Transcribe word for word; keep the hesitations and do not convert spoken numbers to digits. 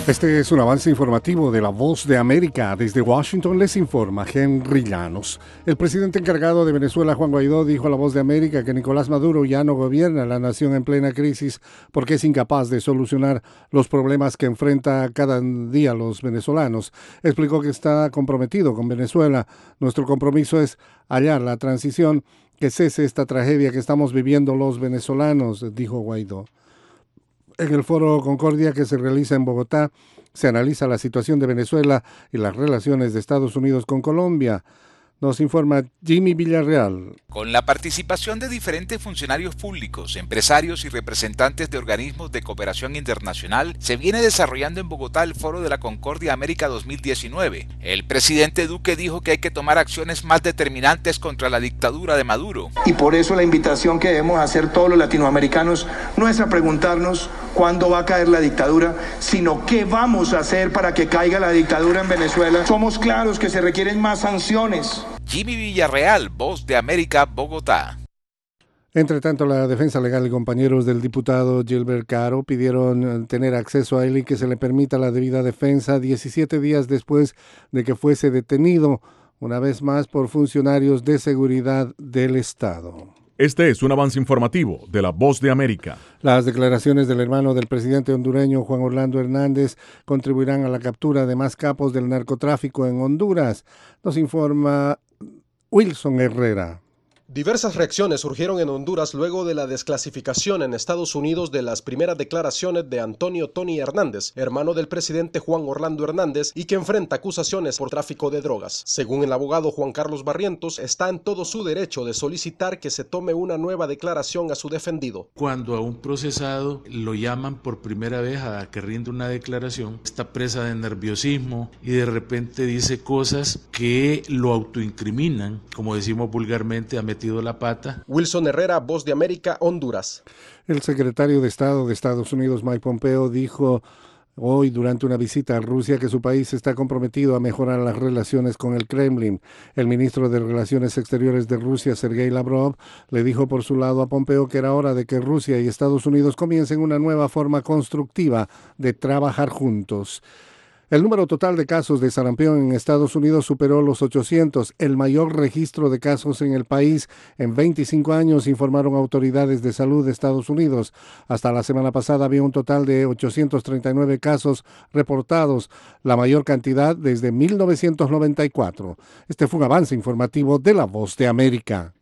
Este es un avance informativo de La Voz de América. Desde Washington les informa Henry Llanos. El presidente encargado de Venezuela, Juan Guaidó, dijo a La Voz de América que Nicolás Maduro ya no gobierna la nación en plena crisis porque es incapaz de solucionar los problemas que enfrenta cada día los venezolanos. Explicó que está comprometido con Venezuela. Nuestro compromiso es hallar la transición que cese esta tragedia que estamos viviendo los venezolanos, dijo Guaidó. En el Foro Concordia que se realiza en Bogotá, se analiza la situación de Venezuela y las relaciones de Estados Unidos con Colombia. Nos informa Jimmy Villarreal. Con la participación de diferentes funcionarios públicos, empresarios y representantes de organismos de cooperación internacional, se viene desarrollando en Bogotá el Foro de la Concordia América dos mil diecinueve. El presidente Duque dijo que hay que tomar acciones más determinantes contra la dictadura de Maduro. Y por eso la invitación que debemos hacer todos los latinoamericanos no es a preguntarnos cuándo va a caer la dictadura, sino qué vamos a hacer para que caiga la dictadura en Venezuela. Somos claros que se requieren más sanciones. Jimmy Villarreal, Voz de América, Bogotá. Entre tanto, la defensa legal y compañeros del diputado Gilbert Caro pidieron tener acceso a él y que se le permita la debida defensa diecisiete días después de que fuese detenido, una vez más por funcionarios de seguridad del Estado. Este es un avance informativo de La Voz de América. Las declaraciones del hermano del presidente hondureño Juan Orlando Hernández contribuirán a la captura de más capos del narcotráfico en Honduras. Nos informa Wilson Herrera. Diversas reacciones surgieron en Honduras luego de la desclasificación en Estados Unidos de las primeras declaraciones de Antonio Tony Hernández, hermano del presidente Juan Orlando Hernández, y que enfrenta acusaciones por tráfico de drogas. Según el abogado Juan Carlos Barrientos, está en todo su derecho de solicitar que se tome una nueva declaración a su defendido. Cuando a un procesado lo llaman por primera vez a que rinde una declaración, está presa de nerviosismo y de repente dice cosas que lo autoincriminan, como decimos vulgarmente, a la pata. Wilson Herrera, Voz de América, Honduras. El secretario de Estado de Estados Unidos, Mike Pompeo, dijo hoy durante una visita a Rusia que su país está comprometido a mejorar las relaciones con el Kremlin. El ministro de Relaciones Exteriores de Rusia, Sergei Lavrov, le dijo por su lado a Pompeo que era hora de que Rusia y Estados Unidos comiencen una nueva forma constructiva de trabajar juntos. El número total de casos de sarampión en Estados Unidos superó los ochocientos, el mayor registro de casos en el país en veinticinco años, informaron autoridades de salud de Estados Unidos. Hasta la semana pasada había un total de ochocientos treinta y nueve casos reportados, la mayor cantidad desde mil novecientos noventa y cuatro. Este fue un avance informativo de La Voz de América.